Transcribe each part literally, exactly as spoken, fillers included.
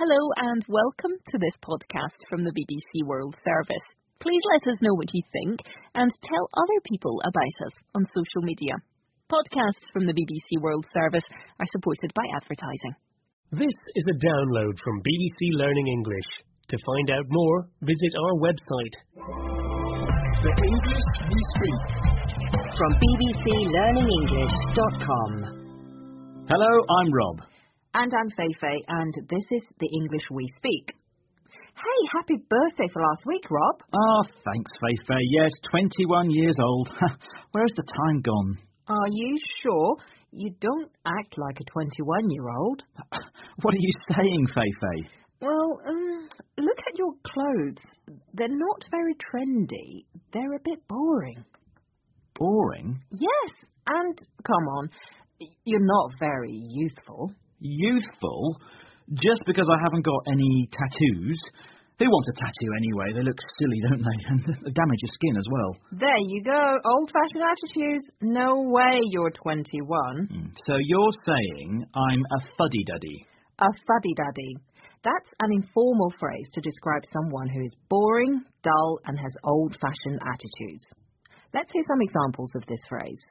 Hello and welcome to this podcast from the B B C World Service. Please let us know what you think and tell other people about us on social media. Podcasts from the B B C World Service are supported by advertising. This is a download from B B C Learning English. To find out more, visit our website. The English we speak. From b b c learning english dot com. Hello, I'm Rob. And I'm Feifei, and this is The English We Speak. Hey, happy birthday for last week, Rob. Oh, thanks, Feifei. Yes, twenty-one years old. Where's the time gone? Are you sure? You don't act like a twenty-one-year-old. What are you saying, Feifei? Well, um, look at your clothes. They're not very trendy. They're a bit boring. Boring? Yes, and come on, you're not very youthful. Youthful? Just because I haven't got any tattoos? Who wants a tattoo anyway? They look silly, don't they? And they damage your skin as well. There you go. Old-fashioned attitudes. No way you're twenty-one. Mm. So you're saying I'm a fuddy-duddy? A fuddy-duddy. That's an informal phrase to describe someone who is boring, dull, and has old-fashioned attitudes. Let's hear some examples of this phrase.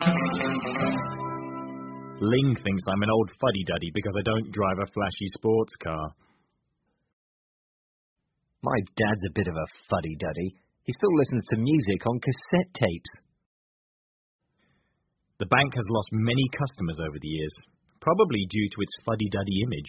Ling thinks I'm an old fuddy-duddy because I don't drive a flashy sports car. My dad's a bit of a fuddy-duddy. He still listens to music on cassette tapes. The bank has lost many customers over the years, probably due to its fuddy-duddy image.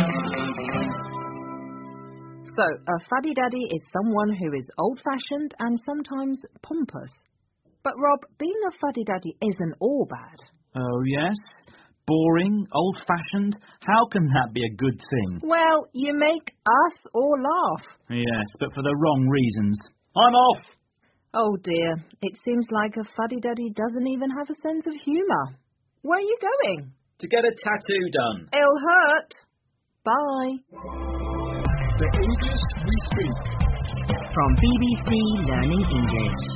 So, a fuddy-duddy is someone who is old-fashioned and sometimes pompous. But Rob, being a fuddy-duddy isn't all bad. Oh, yes? Boring? Old-fashioned? How can that be a good thing? Well, you make us all laugh. Yes, but for the wrong reasons. I'm off! Oh dear, it seems like a fuddy-duddy doesn't even have a sense of humour. Where are you going? To get a tattoo done. It'll hurt. Bye. The English we speak. From B B C Learning English.